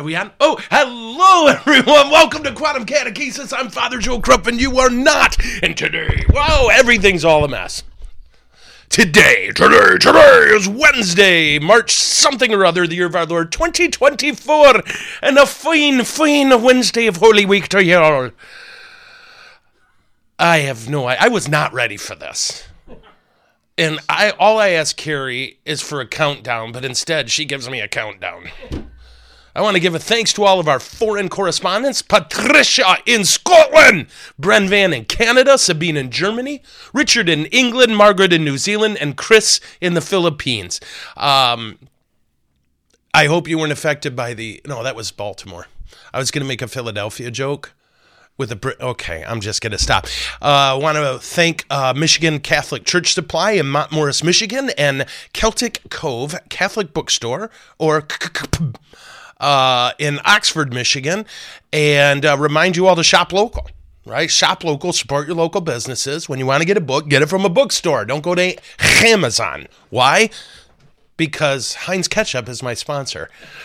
Are we on? Oh, hello, everyone. Welcome to Quantum Catechesis. I'm Father Joe Krupp, and you are not. And today, wow, everything's all a mess. Today is Wednesday, March something or other, the year of our Lord, 2024, and a fine Wednesday of Holy Week to you all. I was not ready for this. And all I asked Carrie is for a countdown, but instead she gives me a countdown. I want to give a thanks to all of our foreign correspondents. Patricia in Scotland, Bren Van in Canada, Sabine in Germany, Richard in England, Margaret in New Zealand, and Chris in the Philippines. I hope you weren't affected by no, that was Baltimore. I was going to make a Philadelphia joke. Okay, I'm just going to stop. I want to thank Michigan Catholic Church Supply in Mont Morris, Michigan, and Celtic Cove Catholic Bookstore, or in Oxford, Michigan, and remind you all to shop local, right? Shop local, support your local businesses. When you want to get a book, get it from a bookstore. Don't go to Amazon. Why? Because Heinz Ketchup is my sponsor.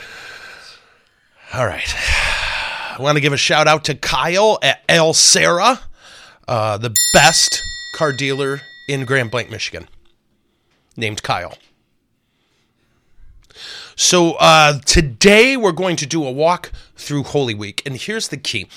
All right. I want to give a shout out to Kyle at El Serra, the best car dealer in Grand Blanc, Michigan, named Kyle. So today we're going to do a walk through Holy Week, and here's the key.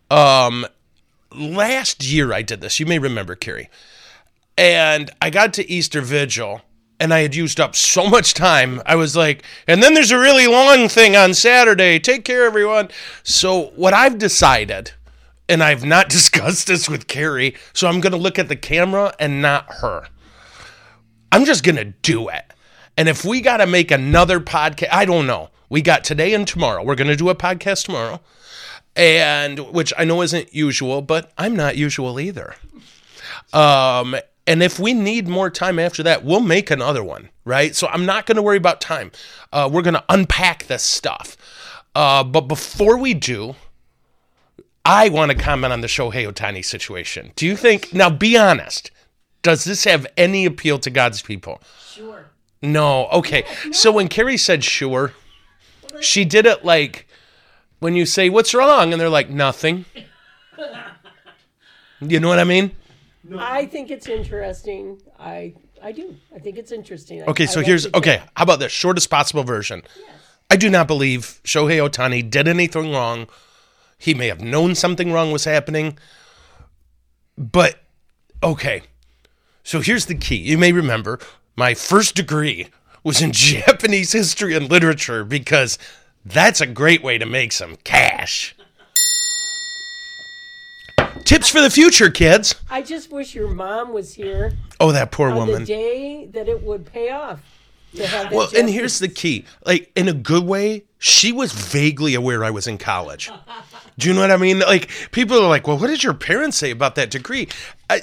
Last year I did this. You may remember, Carrie. And I got to Easter Vigil, and I had used up so much time. I was like, and then there's a really long thing on Saturday. Take care, everyone. So what I've decided, and I've not discussed this with Carrie, so I'm going to look at the camera and not her. I'm just going to do it. And if we got to make another podcast, I don't know. We got today and tomorrow. We're going to do a podcast tomorrow, and which I know isn't usual, but I'm not usual either. And if we need more time after that, we'll make another one, right? So I'm not going to worry about time. We're going to unpack this stuff. But before we do, I want to comment on the Shohei Ohtani situation. Do you think, now be honest, does this have any appeal to God's people? Sure. No. Okay. So when Carrie said sure, she did it like when you say, what's wrong? And they're like, nothing. You know what I mean? I think it's interesting. I do. I think it's interesting. Okay. So how about this? Shortest possible version. Yes. I do not believe Shohei Ohtani did anything wrong. He may have known something wrong was happening. But, okay. So here's the key. You may remember my first degree was in Japanese history and literature because that's a great way to make some cash. Tips for the future, kids. I just wish your mom was here. Oh, that poor on woman. The day that it would pay off. Well, and here's the key. Like, in a good way, she was vaguely aware I was in college. Do you know what I mean? Like, people are like, well, what did your parents say about that degree? I'm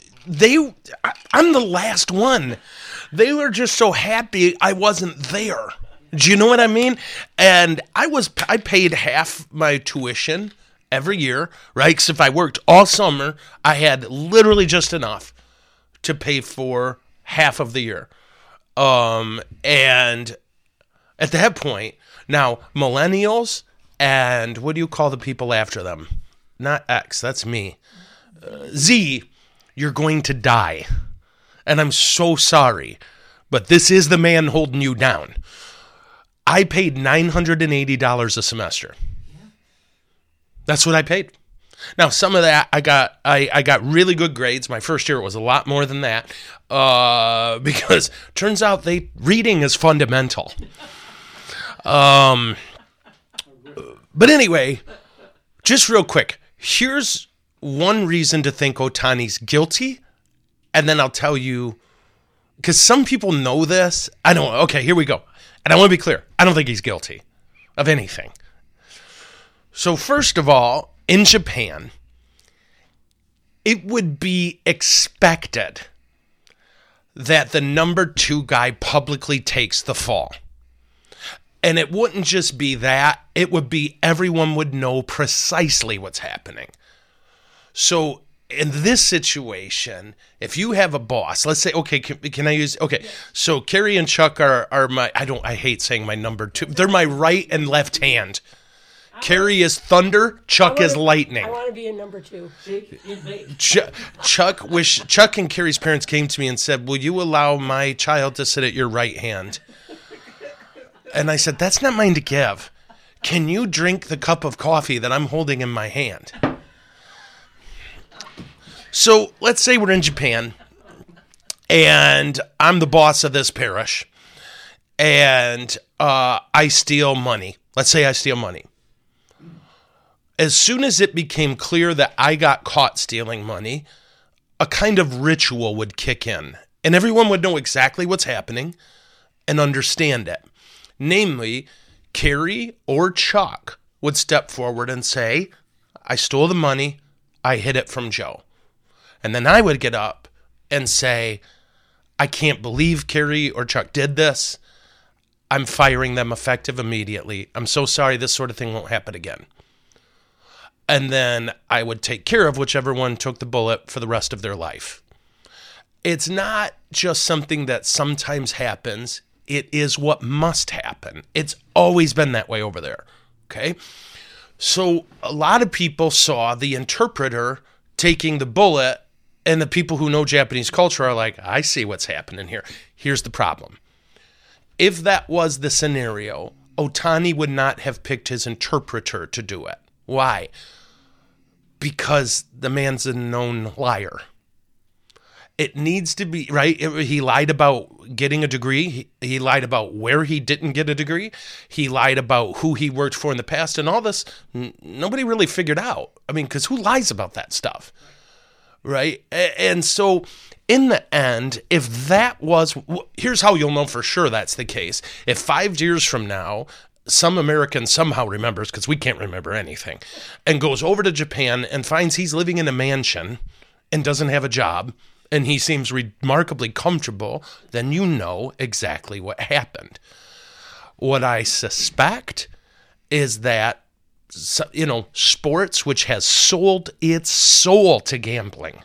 the last one. They were just so happy I wasn't there. Do you know what I mean? And I paid half my tuition every year, right? Because if I worked all summer, I had literally just enough to pay for half of the year. And at that point, now millennials and what do you call the people after them? Not X, that's me. Z, you're going to die. And I'm so sorry, but this is the man holding you down. I paid $980 a semester. That's what I paid. Now, some of that I got really good grades. My first year it was a lot more than that because turns out reading is fundamental. But anyway, just real quick, here's one reason to think Ohtani's guilty. And then I'll tell you, because some people know this. I don't. Okay, here we go. And I want to be clear. I don't think he's guilty of anything. So first of all, in Japan, it would be expected that the number 2 guy publicly takes the fall. And it wouldn't just be that. It would be everyone would know precisely what's happening. So in this situation, if you have a boss, let's say, okay, can I use, okay, so Carrie and Chuck are my, I hate saying my number 2. They're my right and left hand. Carrie is thunder. Chuck is lightning. I want to be a number 2. Chuck and Carrie's parents came to me and said, "Will you allow my child to sit at your right hand?" And I said, "That's not mine to give. Can you drink the cup of coffee that I'm holding in my hand?" So let's say we're in Japan, and I'm the boss of this parish, and I steal money. Let's say I steal money. As soon as it became clear that I got caught stealing money, a kind of ritual would kick in, and everyone would know exactly what's happening and understand it. Namely, Carrie or Chuck would step forward and say, "I stole the money, I hid it from Joe." And then I would get up and say, "I can't believe Carrie or Chuck did this. I'm firing them effective immediately. I'm so sorry, this sort of thing won't happen again." And then I would take care of whichever one took the bullet for the rest of their life. It's not just something that sometimes happens. It is what must happen. It's always been that way over there. Okay? So a lot of people saw the interpreter taking the bullet, and the people who know Japanese culture are like, "I see what's happening here." Here's the problem. If that was the scenario, Otani would not have picked his interpreter to do it. Why? Because the man's a known liar. It needs to be, right? He lied about getting a degree. He lied about where he didn't get a degree. He lied about who he worked for in the past. And all this, nobody really figured out. I mean, because who lies about that stuff? Right? And so in the end, if that was, here's how you'll know for sure that's the case. If 5 years from now, some American somehow remembers, because we can't remember anything, and goes over to Japan and finds he's living in a mansion and doesn't have a job, and he seems remarkably comfortable, then you know exactly what happened. What I suspect is that, sports, which has sold its soul to gambling,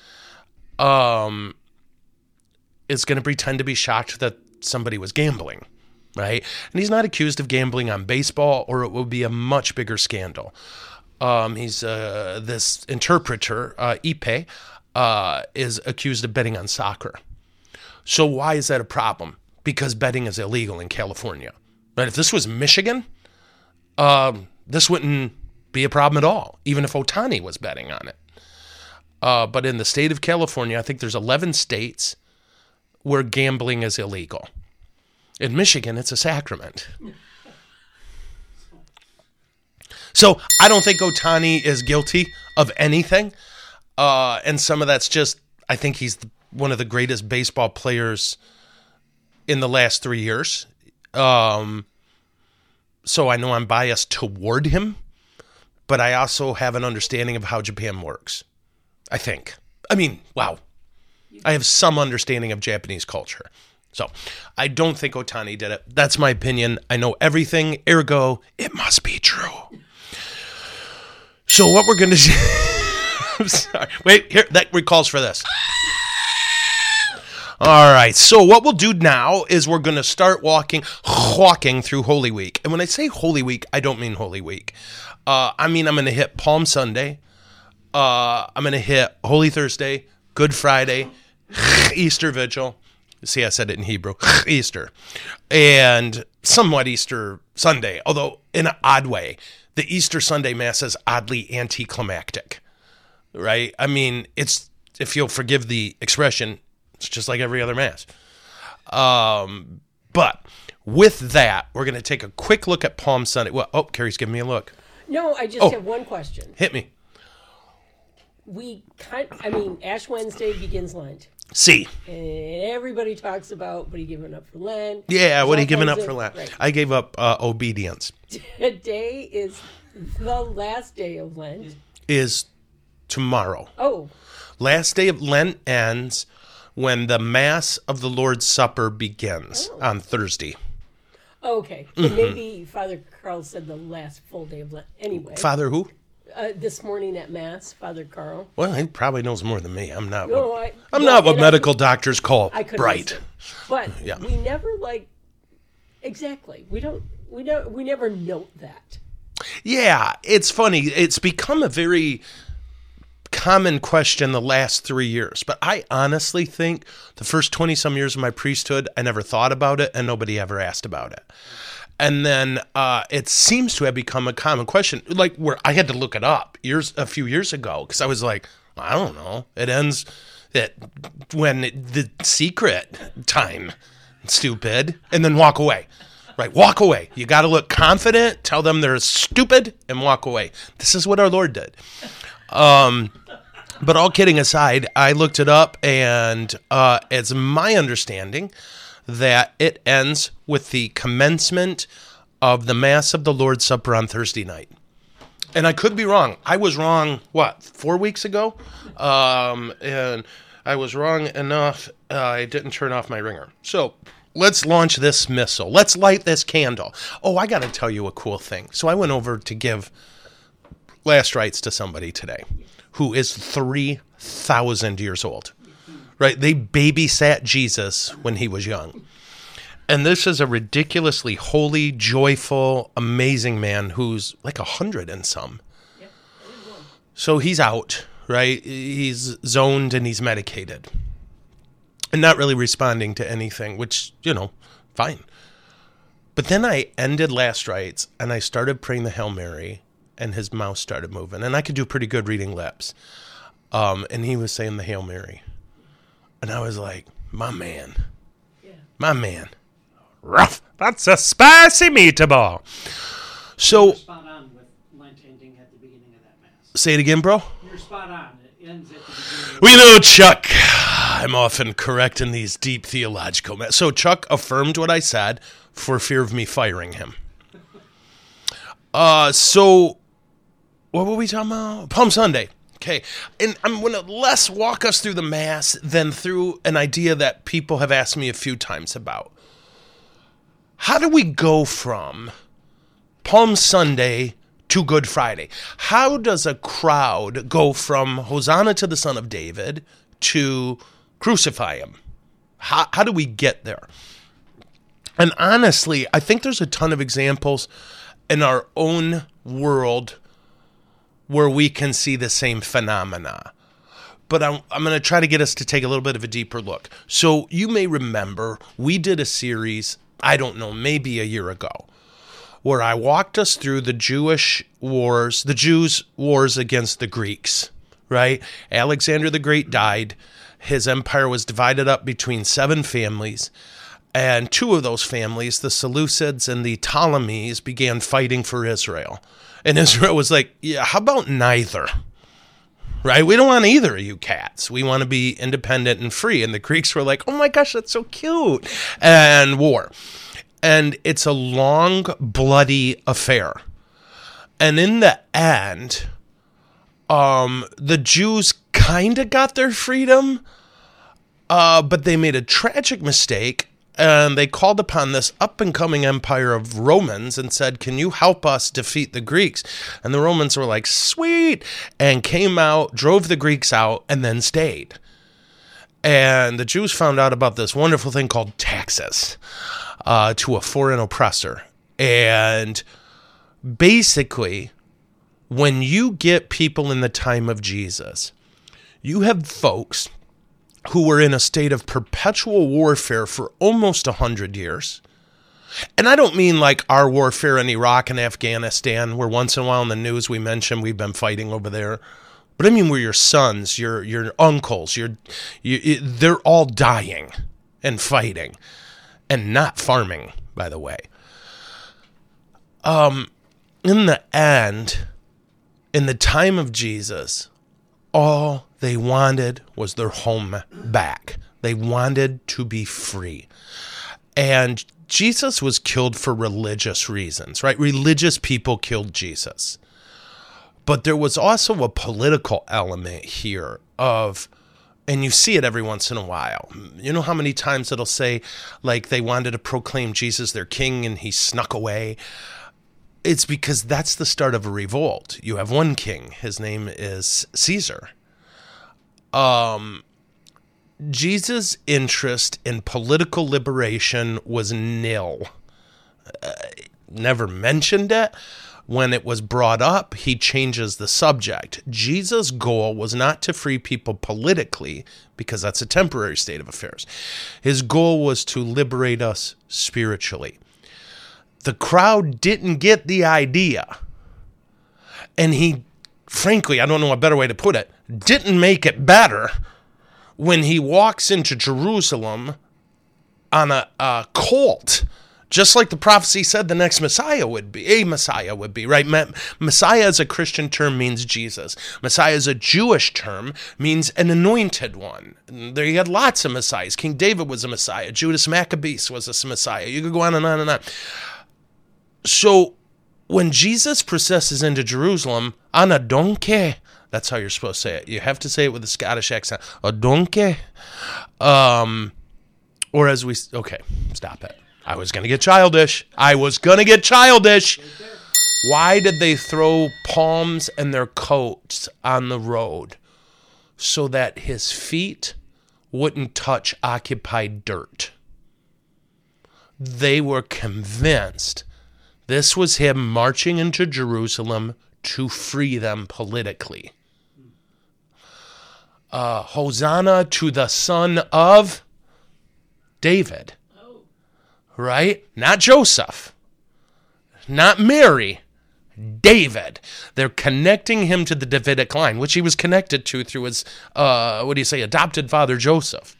is going to pretend to be shocked that somebody was gambling. Right? And he's not accused of gambling on baseball, or it would be a much bigger scandal. He's this interpreter, Ippei, is accused of betting on soccer. So why is that a problem? Because betting is illegal in California. Right? If this was Michigan, this wouldn't be a problem at all, even if Otani was betting on it. But in the state of California, I think there's 11 states where gambling is illegal. In Michigan, it's a sacrament. So I don't think Otani is guilty of anything. And some of that's just, I think he's one of the greatest baseball players in the last 3 years. So I know I'm biased toward him, but I also have an understanding of how Japan works, I think. I mean, wow. I have some understanding of Japanese culture. So I don't think Otani did it. That's my opinion. I know everything, ergo, it must be true. So what we're going to do... I'm sorry. Wait, here, that recalls for this. All right, so what we'll do now is we're going to start walking through Holy Week. And when I say Holy Week, I don't mean Holy Week. I mean I'm going to hit Palm Sunday. I'm going to hit Holy Thursday, Good Friday, Easter Vigil. See, I said it in Hebrew, Easter, and somewhat Easter Sunday, although in an odd way. The Easter Sunday Mass is oddly anticlimactic, right? I mean, it's, if you'll forgive the expression, it's just like every other Mass. But with that, we're going to take a quick look at Palm Sunday. Well, oh, Carrie's giving me a look. No, I just have one question. Hit me. Ash Wednesday begins Lent. See. And everybody talks about what are you giving up for Lent? Yeah, what are you giving up for Lent? Right. I gave up obedience. Today is the last day of Lent. Is tomorrow. Oh. Last day of Lent ends when the Mass of the Lord's Supper begins on Thursday. Okay. Mm-hmm. Maybe Father Carl said the last full day of Lent. Anyway. Father who? This morning at Mass, Father Carl. Well, he probably knows more than me. I'm not. I'm not what medical doctors call bright. Listen. But we never exactly. We never note that. Yeah, it's funny. It's become a very common question the last 3 years, but I honestly think the first 20 some years of my priesthood, I never thought about it and nobody ever asked about it. And then it seems to have become a common question, like where I had to look it up a few years ago because I was like, I don't know. It ends the secret time, stupid, and then walk away. Right, walk away. You got to look confident, tell them they're stupid, and walk away. This is what our Lord did. But all kidding aside, I looked it up, and it's my understanding that it ends with the commencement of the Mass of the Lord's Supper on Thursday night. And I could be wrong. I was wrong, 4 weeks ago? And I was wrong enough, I didn't turn off my ringer. So let's launch this missile. Let's light this candle. Oh, I got to tell you a cool thing. So I went over to give last rites to somebody today who is 3,000 years old. Right? They babysat Jesus when he was young. And this is a ridiculously holy, joyful, amazing man who's like 100 and some. So he's out, right? He's zoned and he's medicated. And not really responding to anything, which, fine. But then I ended last rites, and I started praying the Hail Mary, and his mouth started moving. And I could do pretty good reading lips. And he was saying the Hail Mary. And I was like, my man. Rough. That's a spicy meatball. So, you're spot on with Lent ending at the beginning of that Mass. Say it again, bro. You're spot on. It ends at the beginning. We know, Chuck. I'm often correct in these deep theological matters. So Chuck affirmed what I said for fear of me firing him. So what were we talking about? Palm Sunday. Okay. And I'm going to less walk us through the Mass than through an idea that people have asked me a few times about. How do we go from Palm Sunday to Good Friday? How does a crowd go from Hosanna to the Son of David to crucify him? How do we get there? And honestly, I think there's a ton of examples in our own world where we can see the same phenomena. But I'm going to try to get us to take a little bit of a deeper look. So you may remember we did a series, I don't know, maybe a year ago, where I walked us through the Jews' wars against the Greeks, right? Alexander the Great died. His empire was divided up between 7 families, and 2 of those families, the Seleucids and the Ptolemies, began fighting for Israel. And Israel was like, yeah, how about neither? Right? We don't want either of you cats. We want to be independent and free. And the Greeks were like, oh my gosh, that's so cute. And war. And it's a long, bloody affair. And in the end, the Jews kind of got their freedom, but they made a tragic mistake. And they called upon this up-and-coming empire of Romans and said, can you help us defeat the Greeks? And the Romans were like, sweet, and came out, drove the Greeks out, and then stayed. And the Jews found out about this wonderful thing called taxes to a foreign oppressor. And basically, when you get people in the time of Jesus, you have folks who were in a state of perpetual warfare for almost 100 years. And I don't mean like our warfare in Iraq and Afghanistan, where once in a while in the news we mention we've been fighting over there. But I mean where your sons, your uncles, they're all dying and fighting and not farming, by the way. In the end, in the time of Jesus, all they wanted was their home back. They wanted to be free. And Jesus was killed for religious reasons, right? Religious people killed Jesus. But there was also a political element here and you see it every once in a while. You know how many times it'll say, like, they wanted to proclaim Jesus their king and he snuck away? It's because that's the start of a revolt. You have one king. His name is Caesar. Jesus' interest in political liberation was nil. Never mentioned it, when it was brought up, he changes the subject. Jesus' goal was not to free people politically, because that's a temporary state of affairs. His goal was to liberate us spiritually. The crowd didn't get the idea. And he, frankly, I don't know a better way to put it, didn't make it better when he walks into Jerusalem on a colt, just like the prophecy said the next Messiah would be, right? Messiah as a Christian term means Jesus. Messiah as a Jewish term means an anointed one. And there you had lots of Messiahs. King David was a Messiah. Judas Maccabeus was a Messiah. You could go on and on and on. So when Jesus processes into Jerusalem on a donkey, that's how you're supposed to say it. You have to say it with a Scottish accent. A donkey. Or as we... Okay, stop it. I was going to get childish. Why did they throw palms and their coats on the road? So that his feet wouldn't touch occupied dirt. They were convinced this was him marching into Jerusalem to free them politically. Hosanna to the Son of David. Right? Not Joseph. Not Mary. David. They're connecting him to the Davidic line, which he was connected to through his, adopted father Joseph.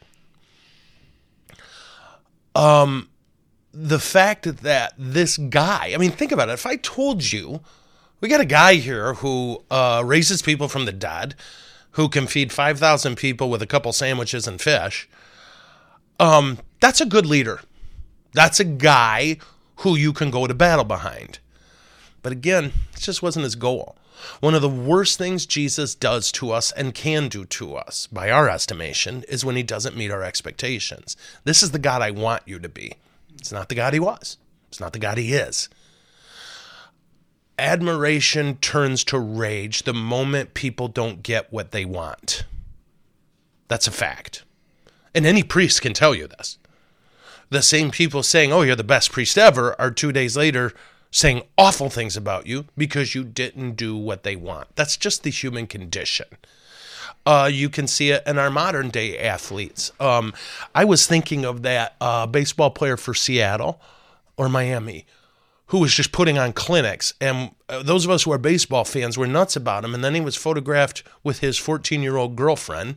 The fact that this guy, I mean, think about it. If I told you, we got a guy here who raises people from the dead, who can feed 5,000 people with a couple sandwiches and fish, that's a good leader. That's a guy who you can go to battle behind. But again, it just wasn't his goal. One of the worst things Jesus does to us and can do to us, by our estimation, is when he doesn't meet our expectations. This is the God I want you to be. It's not the God he was. It's not the God he is. Admiration turns to rage the moment people don't get what they want. That's a fact. And any priest can tell you this. The same people saying, oh, you're the best priest ever, are 2 days later saying awful things about you because you didn't do what they want. That's just the human condition. You can see it in our modern day athletes. I was thinking of that baseball player for Seattle or Miami who was just putting on clinics. And those of us who are baseball fans were nuts about him. And then he was photographed with his 14-year-old girlfriend.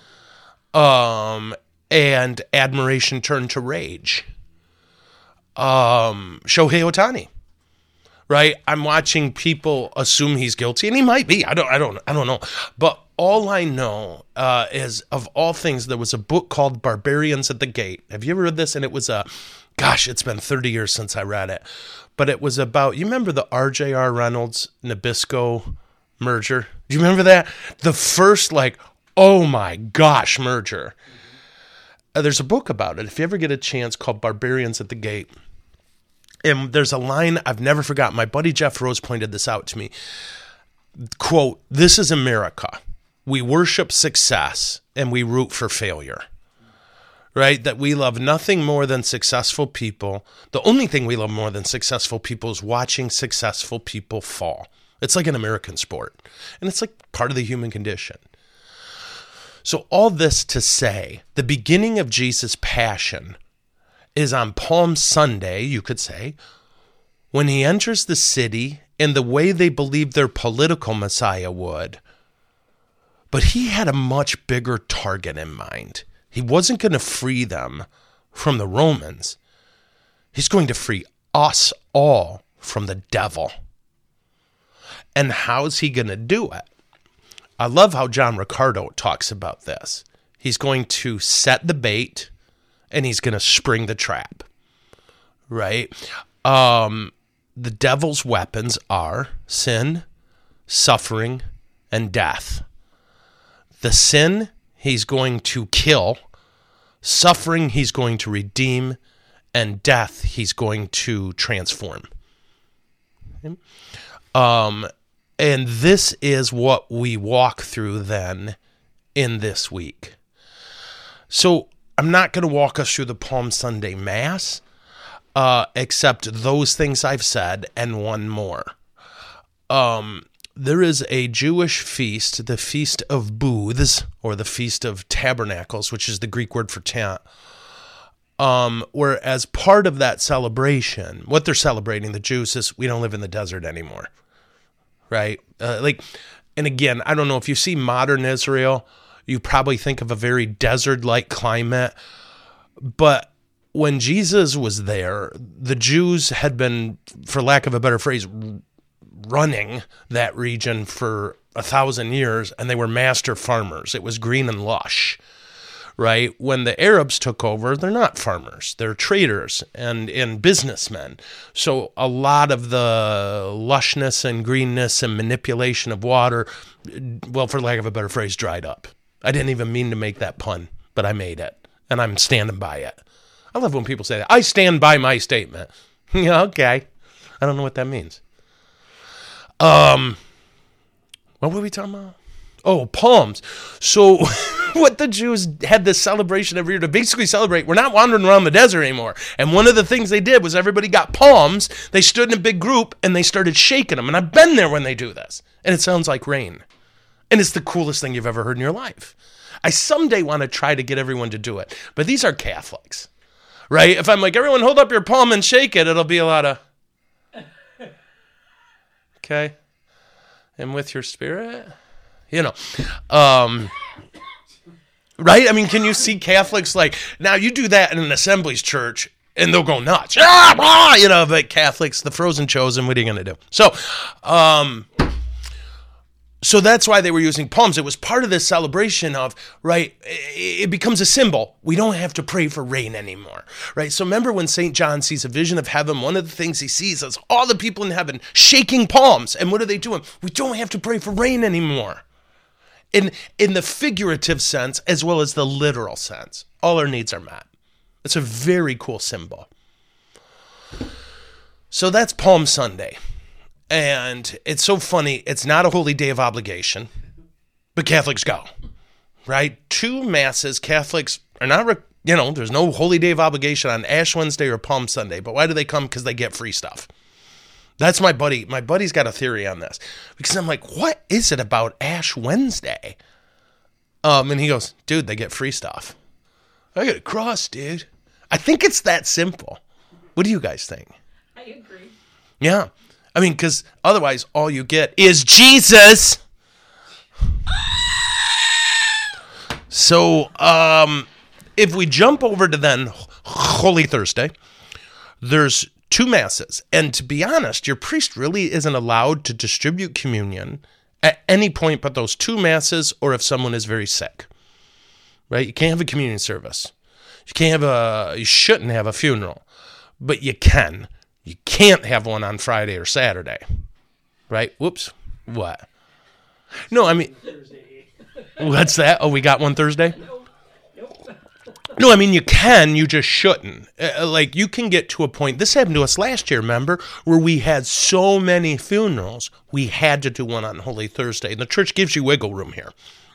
And admiration turned to rage. Shohei Ohtani, right? I'm watching people assume he's guilty, and he might be. I don't know. But all I know is, of all things, there was a book called Barbarians at the Gate. Have you ever read this? And it was it's been 30 years since I read it. But it was about, you remember the R.J.R. Reynolds Nabisco merger? Do you remember that? The first, oh my gosh, merger. There's a book about it, if you ever get a chance, called Barbarians at the Gate. And there's a line I've never forgotten. My buddy Jeff Rose pointed this out to me. Quote, "This is America. We worship success and we root for failure." Right? That we love nothing more than successful people. The only thing we love more than successful people is watching successful people fall. It's like an American sport. And it's like part of the human condition. So all this to say, the beginning of Jesus' passion is on Palm Sunday, you could say, when he enters the city in the way they believed their political Messiah would. But he had a much bigger target in mind. He wasn't going to free them from the Romans. He's going to free us all from the devil. And how's he going to do it? I love how John Ricardo talks about this. He's going to set the bait and he's going to spring the trap, right? The devil's weapons are sin, suffering, and death. The sin, he's going to kill. Suffering, he's going to redeem. And death, he's going to transform. And this is what we walk through then in this week. So I'm not going to walk us through the Palm Sunday Mass, except those things I've said and one more. there is a Jewish feast, the Feast of Booths, or the Feast of Tabernacles, which is the Greek word for tent, where as part of that celebration, what they're celebrating, the Jews, is we don't live in the desert anymore, right? And again, I don't know, if you see modern Israel, you probably think of a very desert-like climate, but when Jesus was there, the Jews had been, for lack of a better phrase, running that region for 1,000 years, and they were master farmers. It was green and lush, right? When the Arabs took over, they're not farmers. They're traders and businessmen. So a lot of the lushness and greenness and manipulation of water, well, for lack of a better phrase, dried up. I didn't even mean to make that pun, but I made it, and I'm standing by it. I love when people say that. I stand by my statement. Yeah, okay. I don't know what that means. What were we talking about? Oh, palms. So what the Jews had this celebration every year to basically celebrate, we're not wandering around the desert anymore. And one of the things they did was everybody got palms. They stood in a big group and they started shaking them. And I've been there when they do this. And it sounds like rain. And it's the coolest thing you've ever heard in your life. I someday want to try to get everyone to do it. But these are Catholics, right? If I'm like, everyone hold up your palm and shake it, it'll be a lot of... Okay, and with your spirit, right? I mean, can you see Catholics like, now you do that in an Assemblies church and they'll go nuts, but Catholics, the frozen chosen, what are you going to do? So that's why they were using palms. It was part of this celebration of, right, it becomes a symbol. We don't have to pray for rain anymore, right? So remember when St. John sees a vision of heaven, one of the things he sees is all the people in heaven shaking palms. And what are they doing? We don't have to pray for rain anymore. In the figurative sense as well as the literal sense, all our needs are met. It's a very cool symbol. So that's Palm Sunday. And it's so funny, it's not a holy day of obligation, but Catholics go, right? 2 masses, Catholics are not, there's no holy day of obligation on Ash Wednesday or Palm Sunday, but why do they come? Because they get free stuff. That's my buddy. My buddy's got a theory on this, because I'm like, what is it about Ash Wednesday? And he goes, dude, they get free stuff. I got a cross, dude. I think it's that simple. What do you guys think? I agree. Yeah. I mean, because otherwise all you get is Jesus. So if we jump over to then Holy Thursday, there's 2 masses. And to be honest, your priest really isn't allowed to distribute communion at any point but those 2 masses, or if someone is very sick, right? You can't have a communion service. You shouldn't have a funeral, but you can. You can't have one on Friday or Saturday, right? Whoops. What? No, I mean, what's that? Oh, we got one Thursday? No, I mean, you can, you just shouldn't. Like, you can get to a point, this happened to us last year, remember, where we had so many funerals, we had to do one on Holy Thursday. And the church gives you wiggle room here.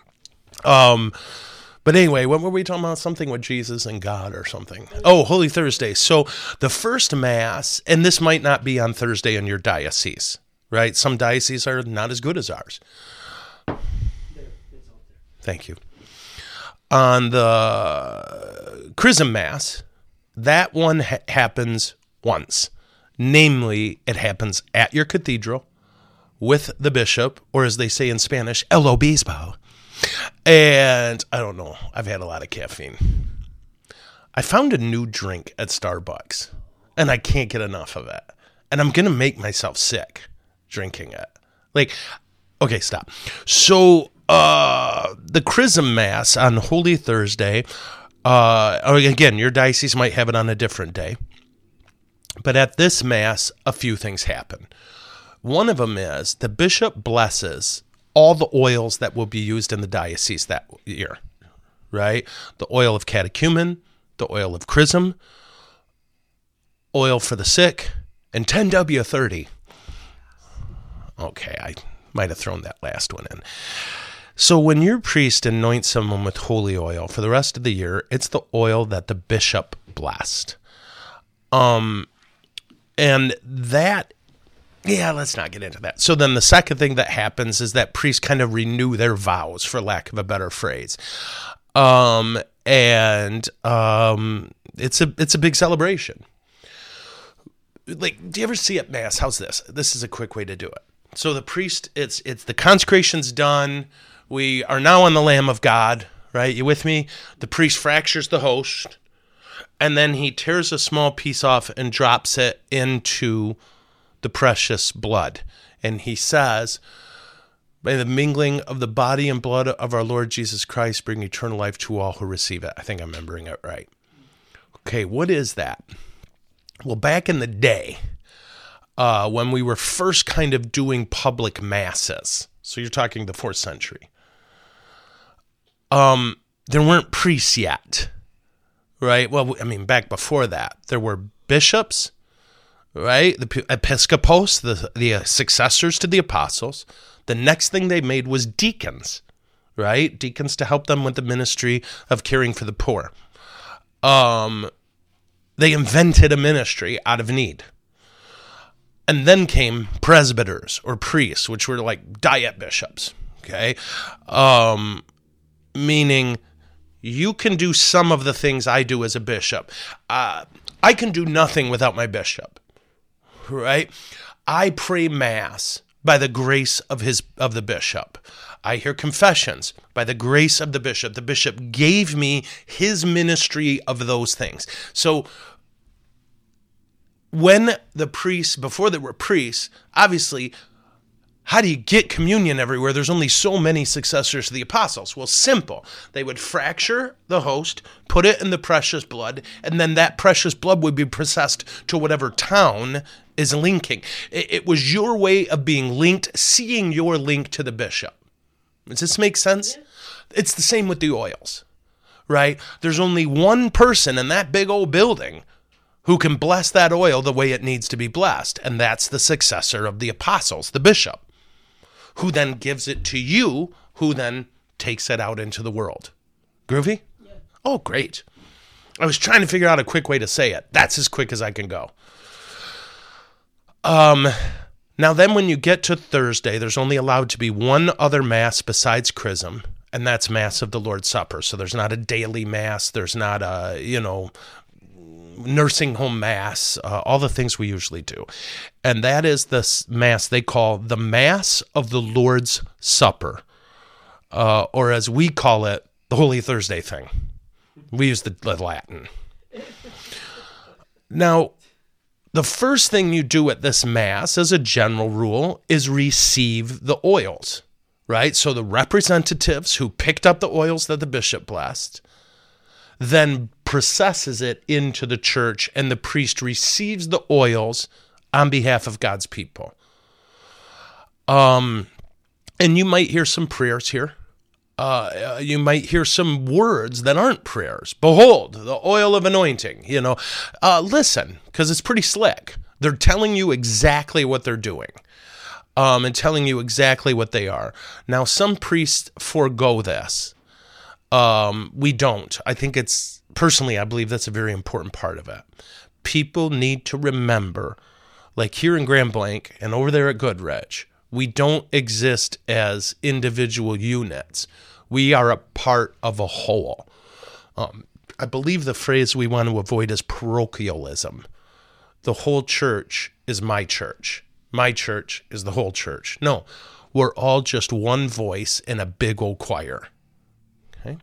But anyway, what were we talking about? Something with Jesus and God or something. Oh, Holy Thursday. So the first Mass, and this might not be on Thursday in your diocese, right? Some dioceses are not as good as ours. Thank you. On the Chrism Mass, that one happens once. Namely, it happens at your cathedral with the bishop, or as they say in Spanish, el obispo. And I don't know, I've had a lot of caffeine. I found a new drink at Starbucks, and I can't get enough of it. And I'm going to make myself sick drinking it. Like, okay, stop. So, the Chrism Mass on Holy Thursday, again, your diocese might have it on a different day. But at this Mass, a few things happen. One of them is the bishop blesses all the oils that will be used in the diocese that year, right? The oil of catechumen, the oil of chrism, oil for the sick, and 10W30. Okay, I might have thrown that last one in. So when your priest anoints someone with holy oil for the rest of the year, it's the oil that the bishop blessed. And that Yeah, let's not get into that. So then the second thing that happens is that priests kind of renew their vows, for lack of a better phrase. It's a big celebration. Like, do you ever see at Mass? How's this? This is a quick way to do it. So the priest, it's the consecration's done. We are now on the Lamb of God, right? You with me? The priest fractures the host, and then he tears a small piece off and drops it into the precious blood. And he says, "May the mingling of the body and blood of our Lord Jesus Christ bring eternal life to all who receive it." I think I'm remembering it right. Okay, what is that? Well, back in the day, when we were first kind of doing public masses, so you're talking the 4th century, there weren't priests yet, right? Well, I mean, back before that, there were bishops, right? The episcopos, the successors to the apostles. The next thing they made was deacons, right? Deacons to help them with the ministry of caring for the poor. They invented a ministry out of need. And then came presbyters or priests, which were like diet bishops, okay? Meaning you can do some of the things I do as a bishop. I can do nothing without my bishop, right? I pray Mass by the grace of the bishop. I hear confessions by the grace of the bishop. The bishop gave me his ministry of those things. So when the priests, before they were priests, obviously, how do you get communion everywhere? There's only so many successors to the apostles. Well, simple. They would fracture the host, put it in the precious blood, and then that precious blood would be processed to whatever town is linking. It was your way of being linked, seeing your link to the bishop. Does this make sense? It's the same with the oils, right? There's only one person in that big old building who can bless that oil the way it needs to be blessed, and that's the successor of the apostles, the bishop, who then gives it to you, who then takes it out into the world. Groovy? Yeah. Oh, great. I was trying to figure out a quick way to say it. That's as quick as I can go. Now then when you get to Thursday, there's only allowed to be one other Mass besides Chrism, and that's Mass of the Lord's Supper. So there's not a daily Mass. There's not a, nursing home Mass, all the things we usually do. And that is the Mass they call the Mass of the Lord's Supper, or as we call it, the Holy Thursday thing. We use the Latin. Now, the first thing you do at this Mass, as a general rule, is receive the oils, right? So the representatives who picked up the oils that the bishop blessed then processes it into the church, and the priest receives the oils on behalf of God's people. And you might hear some prayers here. You might hear some words that aren't prayers. Behold, the oil of anointing, listen, because it's pretty slick. They're telling you exactly what they're doing, and telling you exactly what they are. Now, some priests forego this. We don't. I think personally, I believe that's a very important part of it. People need to remember, like here in Grand Blanc and over there at Goodrich, we don't exist as individual units. We are a part of a whole. I believe the phrase we want to avoid is parochialism. The whole church is my church. My church is the whole church. No, we're all just one voice in a big old choir. Okay.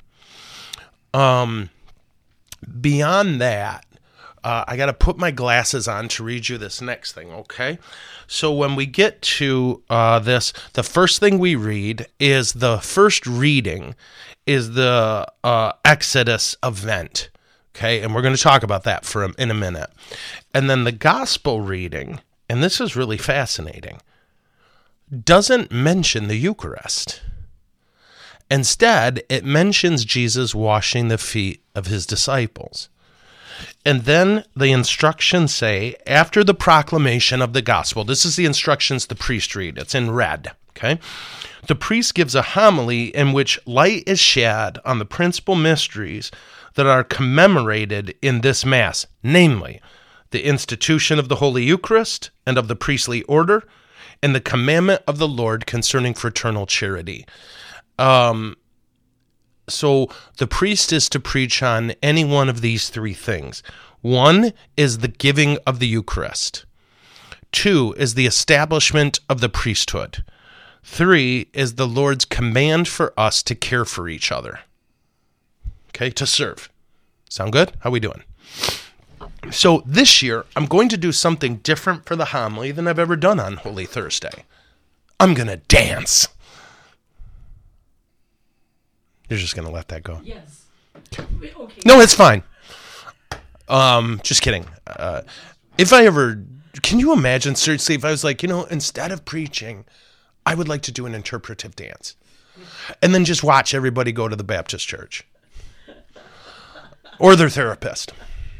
Beyond that, I got to put my glasses on to read you this next thing, okay? So when we get to this, the first thing we read is the first reading is the Exodus event, okay? And we're going to talk about that in a minute. And then the gospel reading, and this is really fascinating, doesn't mention the Eucharist. Instead, it mentions Jesus washing the feet of his disciples. And then the instructions say, after the proclamation of the gospel, this is the instructions the priest read. It's in red, okay? The priest gives a homily in which light is shed on the principal mysteries that are commemorated in this Mass, namely, the institution of the Holy Eucharist and of the priestly order, and the commandment of the Lord concerning fraternal charity. So the priest is to preach on any one of these three things. One is the giving of the Eucharist. 2 is the establishment of the priesthood. 3 is the Lord's command for us to care for each other. Okay, to serve. Sound good? How we doing? So this year, I'm going to do something different for the homily than I've ever done on Holy Thursday. I'm going to dance. You're just going to let that go? Yes. Okay. No, it's fine. Just kidding. If I ever... Can you imagine, seriously, if I was like, instead of preaching, I would like to do an interpretive dance. And then just watch everybody go to the Baptist church. Or their therapist.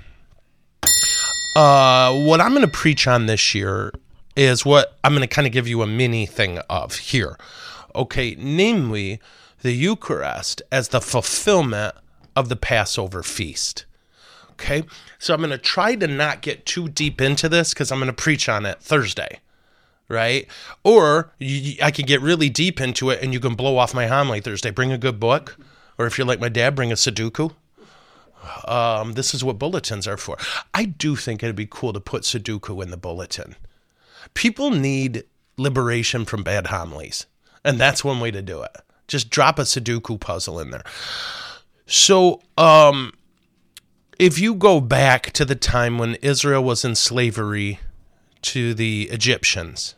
What I'm going to preach on this year is what I'm going to kind of give you a mini thing of here. Okay, namely, the Eucharist as the fulfillment of the Passover feast. Okay, so I'm going to try to not get too deep into this because I'm going to preach on it Thursday, right? Or I can get really deep into it and you can blow off my homily Thursday. Bring a good book, or if you're like my dad, bring a Sudoku. This is what bulletins are for. I do think it'd be cool to put Sudoku in the bulletin. People need liberation from bad homilies, and that's one way to do it. Just drop a Sudoku puzzle in there. So, if you go back to the time when Israel was in slavery to the Egyptians,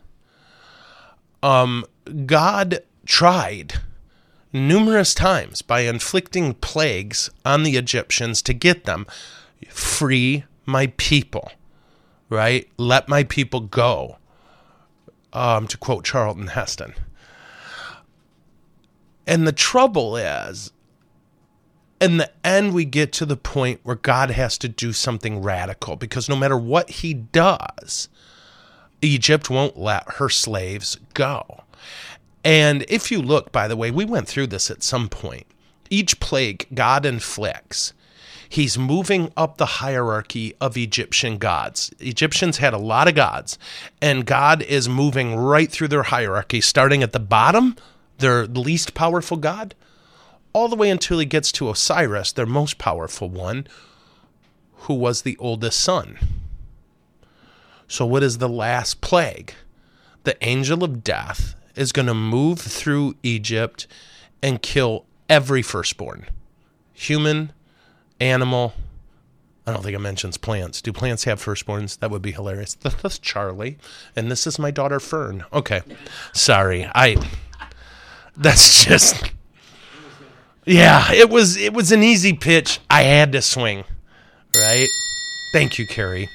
God tried numerous times by inflicting plagues on the Egyptians to get them, free my people, right? Let my people go, to quote Charlton Heston. And the trouble is, in the end, we get to the point where God has to do something radical, because no matter what he does, Egypt won't let her slaves go. And if you look, by the way, we went through this at some point. Each plague God inflicts, he's moving up the hierarchy of Egyptian gods. Egyptians had a lot of gods, and God is moving right through their hierarchy, starting at the bottom, their least powerful god, all the way until he gets to Osiris, their most powerful one, who was the oldest son. So what is the last plague? The angel of death is going to move through Egypt and kill every firstborn. Human, animal. I don't think it mentions plants. Do plants have firstborns? That would be hilarious. That's Charlie. And this is my daughter, Fern. Okay. Sorry. That's just... Yeah, it was an easy pitch. I had to swing, right? Thank you, Carrie.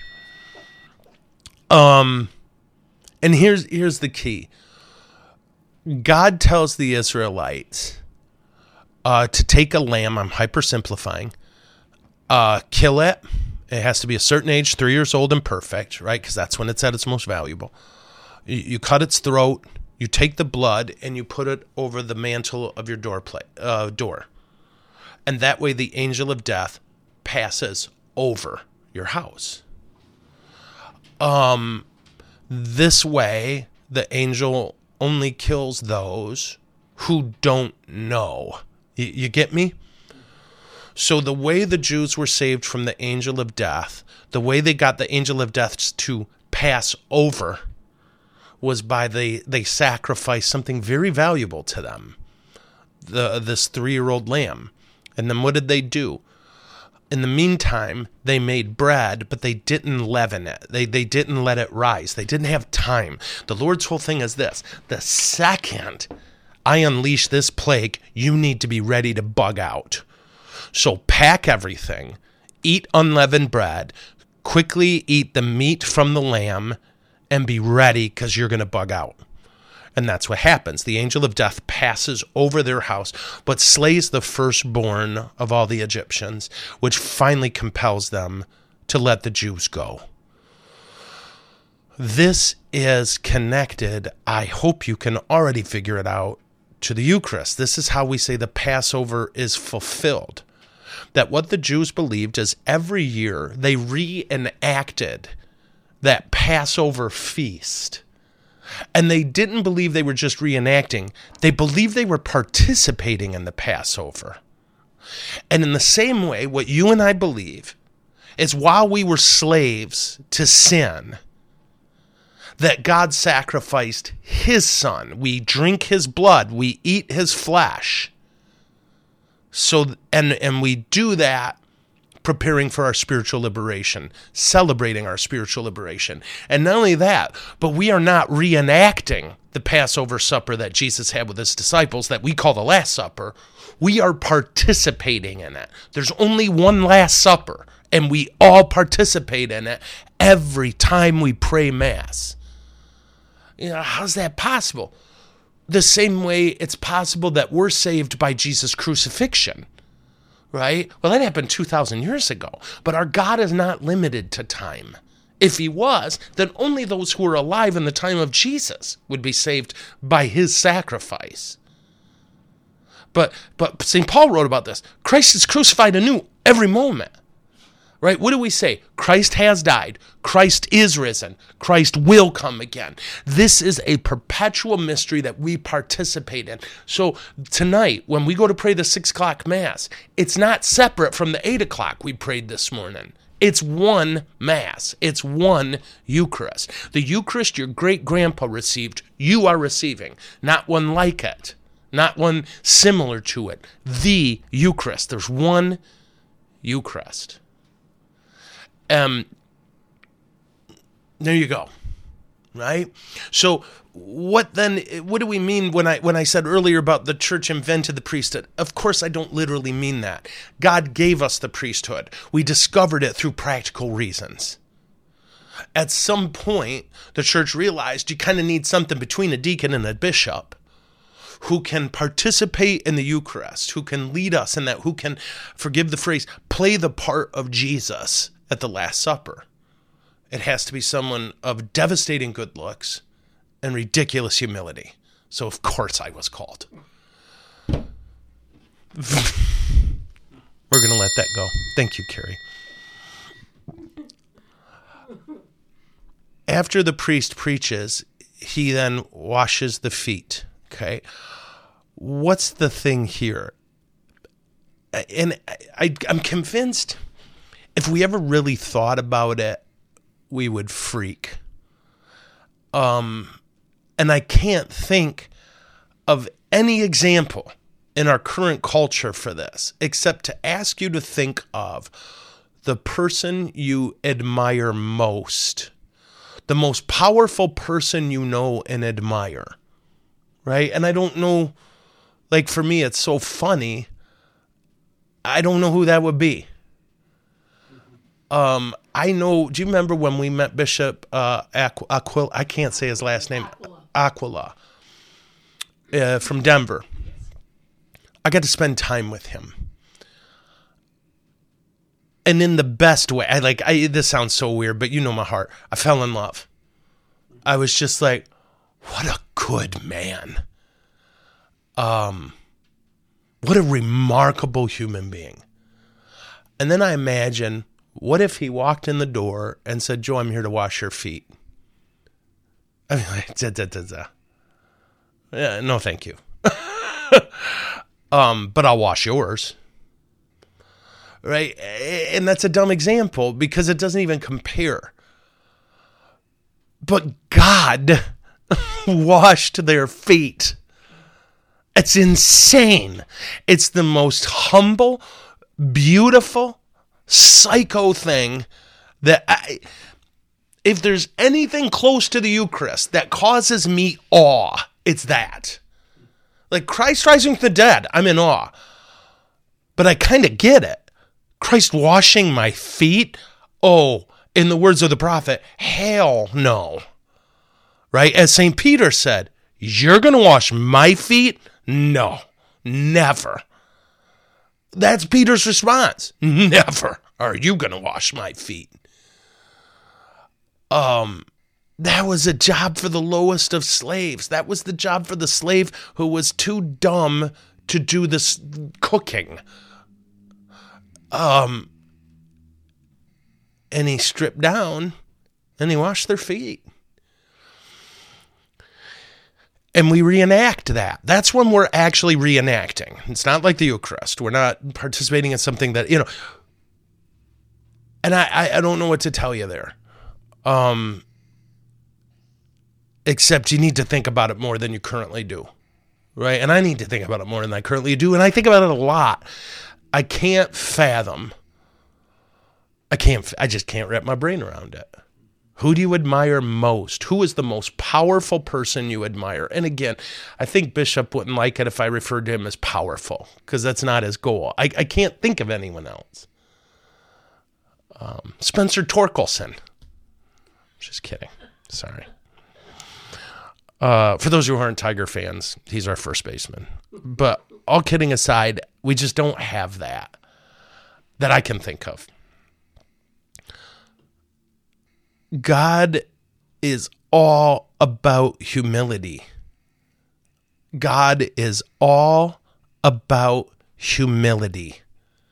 And here's the key. God tells the Israelites to take a lamb. I'm hypersimplifying. Kill it. It has to be a certain age, 3 years old and perfect, right? Because that's when it's at its most valuable. You cut its throat. You take the blood and you put it over the mantle of your door. And that way the angel of death passes over your house. This way the angel only kills those who don't know. You get me? So the way the Jews were saved from the angel of death, the way they got the angel of death to pass over, was by they sacrificed something very valuable to them, this 3-year-old lamb. And then what did they do? In the meantime, they made bread, but they didn't leaven it. They didn't let it rise. They didn't have time. The Lord's whole thing is this: the second I unleash this plague, you need to be ready to bug out. So pack everything, eat unleavened bread, quickly eat the meat from the lamb, and be ready because you're going to bug out. And that's what happens. The angel of death passes over their house, but slays the firstborn of all the Egyptians, which finally compels them to let the Jews go. This is connected, I hope you can already figure it out, to the Eucharist. This is how we say the Passover is fulfilled. that what the Jews believed is every year they reenacted that Passover feast. And they didn't believe they were just reenacting. They believed they were participating in the Passover. And in the same way, what you and I believe is while we were slaves to sin, that God sacrificed his son. We drink his blood. We eat his flesh. So, and we do that preparing for our spiritual liberation, celebrating our spiritual liberation. And not only that, but we are not reenacting the Passover supper that Jesus had with his disciples that we call the Last Supper. We are participating in it. There's only one Last Supper, and we all participate in it every time we pray Mass. You know, how's that possible? The same way it's possible that we're saved by Jesus' crucifixion. Right? Well, that happened 2,000 years ago. But our God is not limited to time. If he was, then only those who were alive in the time of Jesus would be saved by his sacrifice. But St. Paul wrote about this. Christ is crucified anew every moment. Right? What do we say? Christ has died. Christ is risen. Christ will come again. This is a perpetual mystery that we participate in. So tonight, when we go to pray the 6 o'clock Mass, it's not separate from the 8 o'clock we prayed this morning. It's one Mass. It's one Eucharist. The Eucharist your great-grandpa received, you are receiving. Not one like it. Not one similar to it. The Eucharist. There's one Eucharist. There you go, right? So what do we mean when I said earlier about the church invented the priesthood? Of course, I don't literally mean that. God gave us the priesthood. We discovered it through practical reasons. At some point, the church realized you kind of need something between a deacon and a bishop who can participate in the Eucharist, who can lead us in that, who can, forgive the phrase, play the part of Jesus at the Last Supper. It has to be someone of devastating good looks and ridiculous humility. So, of course, I was called. We're going to let that go. Thank you, Carrie. After the priest preaches, he then washes the feet. Okay? What's the thing here? And I'm convinced if we ever really thought about it, we would freak. And I can't think of any example in our current culture for this, except to ask you to think of the person you admire most, the most powerful person you know and admire, right? And I don't know, like for me, it's so funny. I don't know who that would be. I know, do you remember when we met Bishop Aquila? I can't say his last name. Aquila. From Denver. I got to spend time with him. And in the best way. This sounds so weird, but you know my heart. I fell in love. I was just like, what a good man. What a remarkable human being. And then I imagine, what if he walked in the door and said, Joe, I'm here to wash your feet? I mean, like, Yeah, no, thank you. But I'll wash yours. Right? And that's a dumb example because it doesn't even compare. But God washed their feet. It's insane. It's the most humble, beautiful, psycho thing that if there's anything close to the Eucharist that causes me awe, it's that. Like Christ rising from the dead, I'm in awe. But I kind of get it. Christ washing my feet? Oh, in the words of the prophet, hell no. Right? As St. Peter said, you're going to wash my feet? No, never. That's Peter's response. Never are you going to wash my feet. That was a job for the lowest of slaves. That was the job for the slave who was too dumb to do this cooking. And he stripped down and he washed their feet. And we reenact that. That's when we're actually reenacting. It's not like the Eucharist. We're not participating in something that, and I don't know what to tell you there. Except you need to think about it more than you currently do. Right? And I need to think about it more than I currently do. And I think about it a lot. I can't fathom. I just can't wrap my brain around it. Who do you admire most? Who is the most powerful person you admire? And again, I think Bishop wouldn't like it if I referred to him as powerful, because that's not his goal. I can't think of anyone else. Spencer Torkelson. Just kidding. Sorry. For those who aren't Tiger fans, he's our first baseman. But all kidding aside, we just don't have that I can think of. God is all about humility. God is all about humility.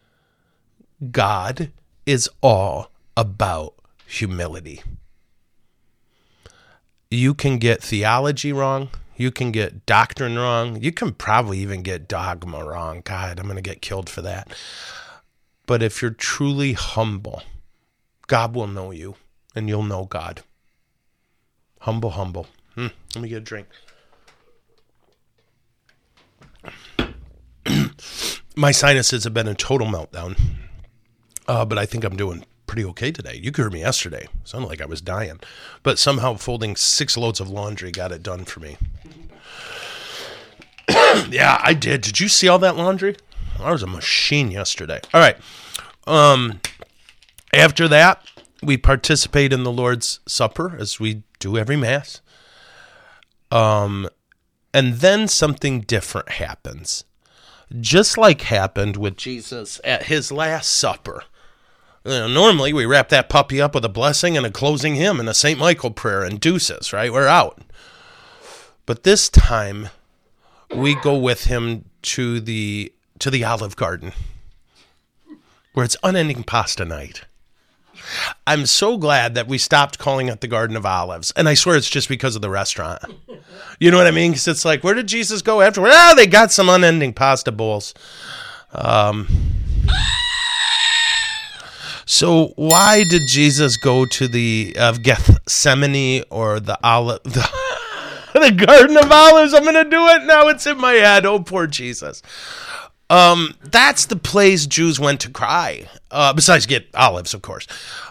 God is all about humility. You can get theology wrong. You can get doctrine wrong. You can probably even get dogma wrong. God, I'm going to get killed for that. But if you're truly humble, God will know you. And you'll know God. Humble, humble. Let me get a drink. My sinuses have been a total meltdown. But I think I'm doing pretty okay today. You could hear me yesterday. It sounded like I was dying. But somehow folding 6 loads of laundry got it done for me. Yeah, I did. Did you see all that laundry? I was a machine yesterday. All right. After that, we participate in the Lord's Supper, as we do every Mass. And then something different happens. Just like happened with Jesus at his Last Supper. Normally, we wrap that puppy up with a blessing and a closing hymn and a St. Michael prayer and deuces, right? We're out. But this time, we go with him to the Olive Garden, where it's unending pasta night. I'm so glad that we stopped calling it the Garden of Olives. And I swear it's just because of the restaurant. You know what I mean? Because it's like, where did Jesus go afterward? They got some unending pasta bowls. So why did Jesus go to the Gethsemane or the Garden of Olives? I'm going to do it now. It's in my head. Oh, poor Jesus. That's the place Jews went to cry. Besides get olives, of course.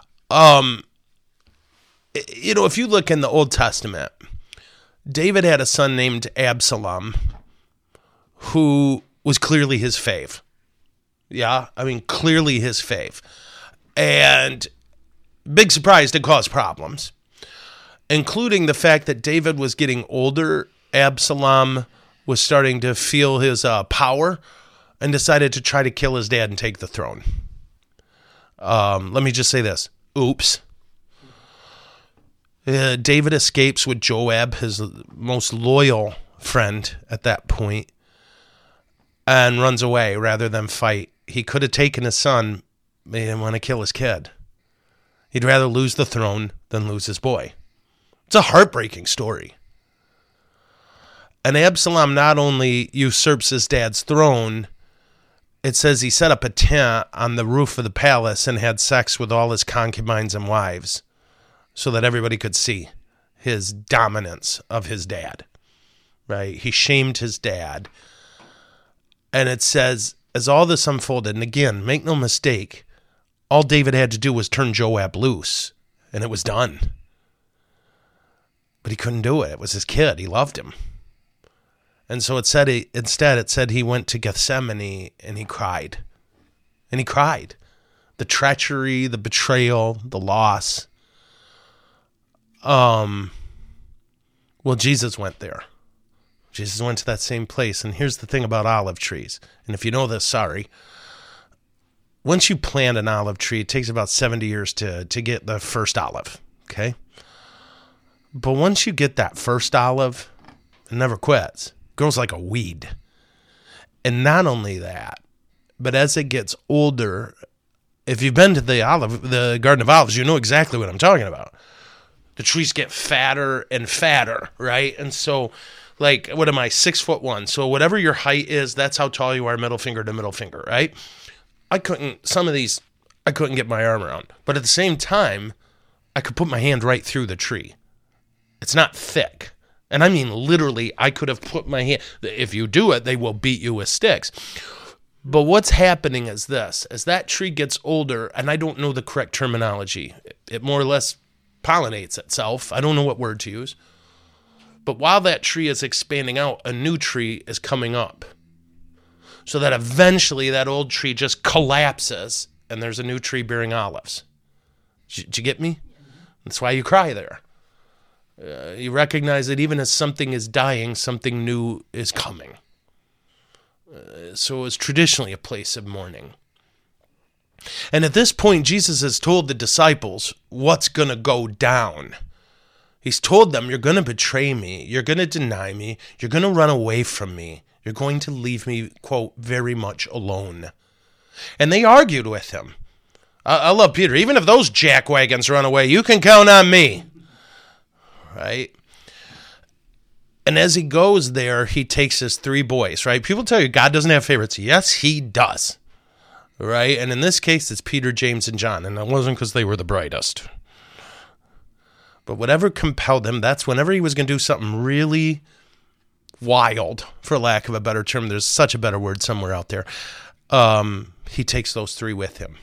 If you look in the Old Testament, David had a son named Absalom, who was clearly his fave. Yeah, I mean, clearly his fave. And big surprise to cause problems, including the fact that David was getting older. Absalom was starting to feel his power and decided to try to kill his dad and take the throne. Let me just say this. Oops. David escapes with Joab, his most loyal friend at that point, and runs away rather than fight. He could have taken his son, but he didn't want to kill his kid. He'd rather lose the throne than lose his boy. It's a heartbreaking story. And Absalom not only usurps his dad's throne, it says he set up a tent on the roof of the palace and had sex with all his concubines and wives so that everybody could see his dominance of his dad, right? He shamed his dad. And it says, as all this unfolded, and again, make no mistake, all David had to do was turn Joab loose, and it was done. But he couldn't do it. It was his kid. He loved him. And so it said he went to Gethsemane and he cried. And he cried. The treachery, the betrayal, the loss. Well, Jesus went there. Jesus went to that same place. And here's the thing about olive trees. And if you know this, sorry. Once you plant an olive tree, it takes about 70 years to get the first olive. Okay? But once you get that first olive, it never quits. It grows like a weed. And not only that, but as it gets older if you've been to the Garden of Olives, you know exactly what I'm talking about. The trees get fatter and fatter, right? And so, like, what am I, 6'1"? So whatever your height is, that's how tall you are, middle finger to middle finger, right? Some of these, I couldn't get my arm around. But at the same time, I could put my hand right through the tree. It's not thick. And I mean, literally, I could have put my hand. If you do it, they will beat you with sticks. But what's happening is this. As that tree gets older, and I don't know the correct terminology, it more or less pollinates itself. I don't know what word to use. But while that tree is expanding out, a new tree is coming up. So that eventually that old tree just collapses, and there's a new tree bearing olives. Did you get me? That's why you cry there. You recognize that even as something is dying, something new is coming. So it's traditionally a place of mourning. And at this point, Jesus has told the disciples what's going to go down. He's told them, you're going to betray me. You're going to deny me. You're going to run away from me. You're going to leave me, quote, very much alone. And they argued with him. I love Peter. Even if those jackwagons run away, you can count on me. Right? And as he goes there, he takes his 3 boys, right? People tell you God doesn't have favorites. Yes, he does. Right? And in this case, it's Peter, James, and John. And it wasn't because they were the brightest. But whatever compelled him, that's whenever he was going to do something really wild, for lack of a better term. There's such a better word somewhere out there. He takes those 3 with him.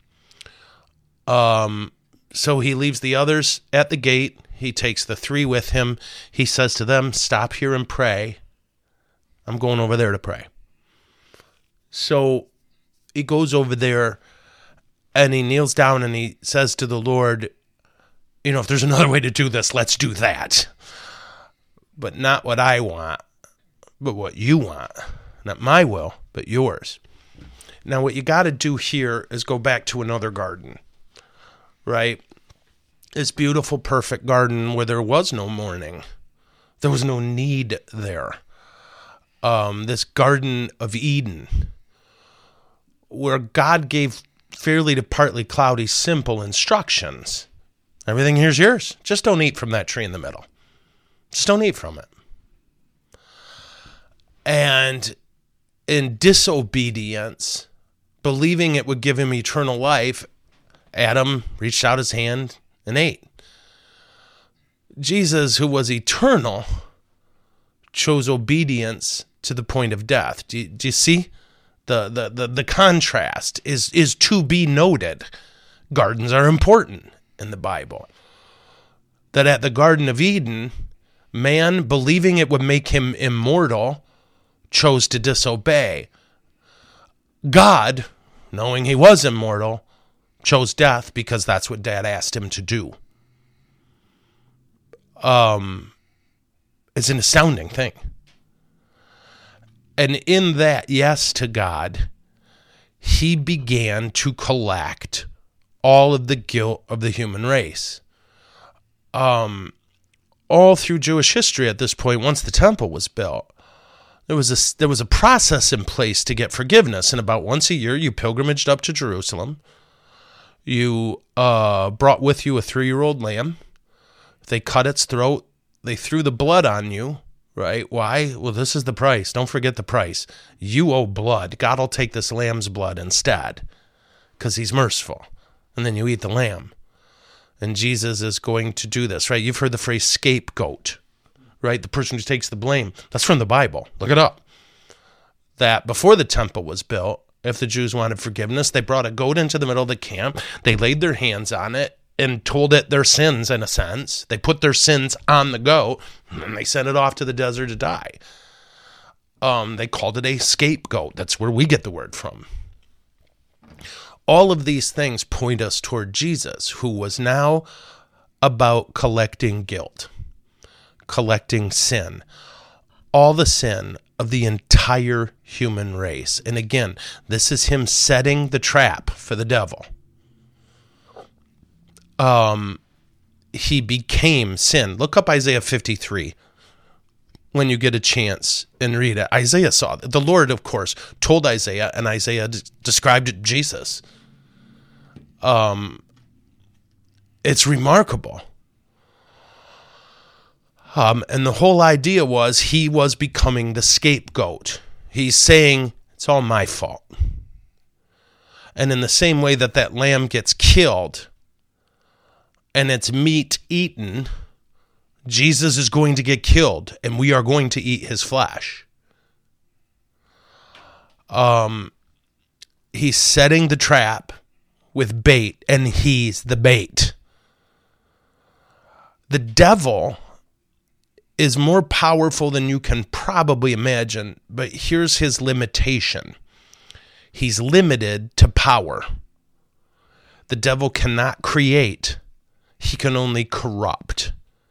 So he leaves the others at the gate. He takes the 3 with him. He says to them, stop here and pray. I'm going over there to pray. So he goes over there and he kneels down and he says to the Lord, if there's another way to do this, let's do that. But not what I want, but what you want. Not my will, but yours. Now, what you got to do here is go back to another garden, right? This beautiful, perfect garden where there was no mourning. There was no need there. This Garden of Eden, where God gave fairly to partly cloudy, simple instructions. Everything here's yours. Just don't eat from that tree in the middle. Just don't eat from it. And in disobedience, believing it would give him eternal life, Adam reached out his hand and ate. Jesus, who was eternal, chose obedience to the point of death. Do you see? The contrast is to be noted. Gardens are important in the Bible. That at the Garden of Eden, man, believing it would make him immortal, chose to disobey. God, knowing he was immortal, chose death because that's what Dad asked him to do. It's an astounding thing. And in that yes to God, he began to collect all of the guilt of the human race. All through Jewish history at this point, once the temple was built, there was a process in place to get forgiveness. And about once a year, you pilgrimaged up to Jerusalem. You brought with you a 3-year-old lamb. They cut its throat. They threw the blood on you, right? Why? Well, this is the price. Don't forget the price. You owe blood. God will take this lamb's blood instead because he's merciful. And then you eat the lamb. And Jesus is going to do this, right? You've heard the phrase scapegoat, right? The person who takes the blame. That's from the Bible. Look it up. That before the temple was built, if the Jews wanted forgiveness, they brought a goat into the middle of the camp. They laid their hands on it and told it their sins, in a sense. They put their sins on the goat, and they sent it off to the desert to die. They called it a scapegoat. That's where we get the word from. All of these things point us toward Jesus, who was now about collecting guilt, collecting sin, all the sin of the entire human race. And again, this is him setting the trap for the devil. He became sin. Look up Isaiah 53 when you get a chance and read it. Isaiah saw it. The Lord, of course, told Isaiah, and Isaiah described Jesus. It's remarkable. And the whole idea was he was becoming the scapegoat. He's saying, it's all my fault. And in the same way that that lamb gets killed and its meat eaten, Jesus is going to get killed and we are going to eat his flesh. He's setting the trap with bait, and he's the bait. The devil is more powerful than you can probably imagine, but here's his limitation. He's limited to power. The devil cannot create. He can only corrupt.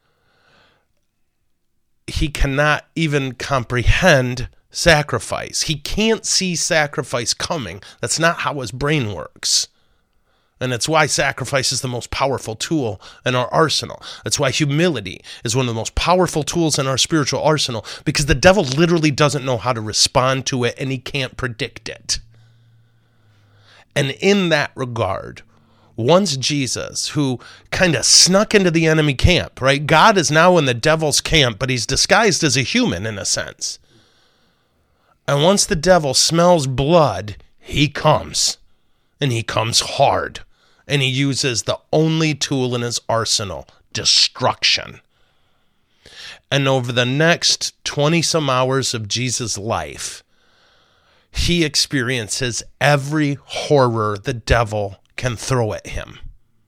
He cannot even comprehend sacrifice. He can't see sacrifice coming. That's not how his brain works. And it's why sacrifice is the most powerful tool in our arsenal. That's why humility is one of the most powerful tools in our spiritual arsenal, because the devil literally doesn't know how to respond to it, and he can't predict it. And in that regard, once Jesus, who kind of snuck into the enemy camp, right? God is now in the devil's camp, but he's disguised as a human in a sense. And once the devil smells blood, he comes. And he comes hard. And he uses the only tool in his arsenal, destruction. And over the next 20-some hours of Jesus' life, he experiences every horror the devil can throw at him.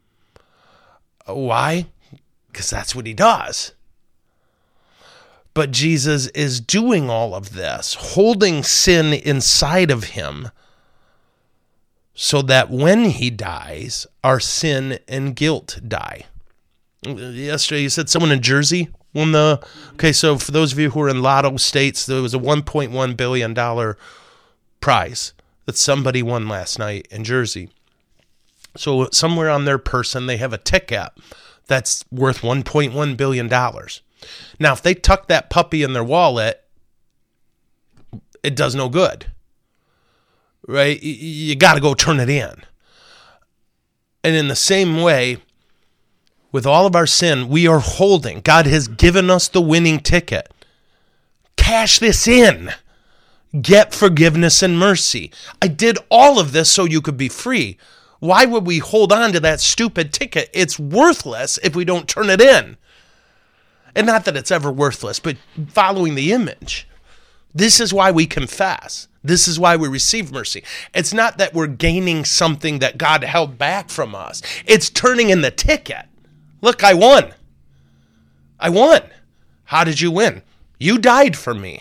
Why? Because that's what he does. But Jesus is doing all of this, holding sin inside of him, so that when he dies, our sin and guilt die. Yesterday, you said someone in Jersey won the... Okay, so for those of you who are in lotto states, there was a $1.1 billion prize that somebody won last night in Jersey. So somewhere on their person, they have a ticket that's worth $1.1 billion. Now, if they tuck that puppy in their wallet, it does no good. Right? You got to go turn it in. And in the same way, with all of our sin, we are holding. God has given us the winning ticket. Cash this in. Get forgiveness and mercy. I did all of this so you could be free. Why would we hold on to that stupid ticket? It's worthless if we don't turn it in. And not that it's ever worthless, but following the image. This is why we confess. This is why we receive mercy. It's not that we're gaining something that God held back from us. It's turning in the ticket. Look, I won. I won. How did you win? You died for me.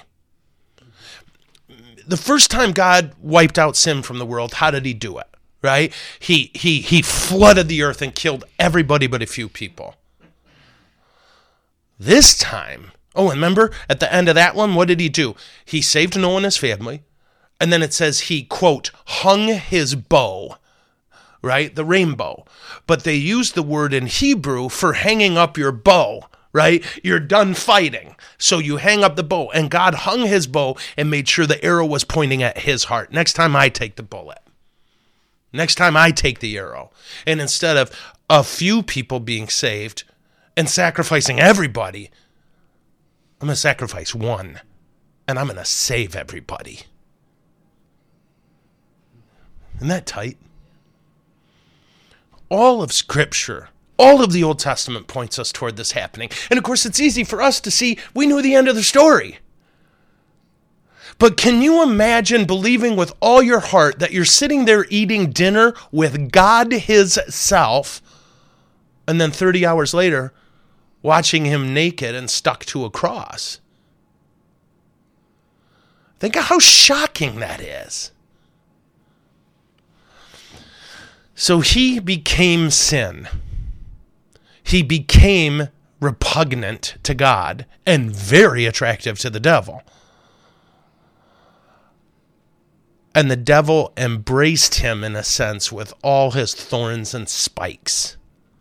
The first time God wiped out sin from the world, how did he do it? Right? He flooded the earth and killed everybody but a few people. This time, remember at the end of that one, what did he do? He saved Noah and his family. And then it says he, quote, hung his bow, right? The rainbow. But they used the word in Hebrew for hanging up your bow, right? You're done fighting. So you hang up the bow. And God hung his bow and made sure the arrow was pointing at his heart. Next time I take the bullet. Next time I take the arrow. And instead of a few people being saved and sacrificing everybody, I'm going to sacrifice one. And I'm going to save everybody. Isn't that tight? All of Scripture, all of the Old Testament points us toward this happening. And of course, it's easy for us to see we knew the end of the story. But can you imagine believing with all your heart that you're sitting there eating dinner with God his self, and then 30 hours later, watching him naked and stuck to a cross? Think of how shocking that is. So he became sin. He became repugnant to God and very attractive to the devil. And the devil embraced him in a sense with all his thorns and spikes.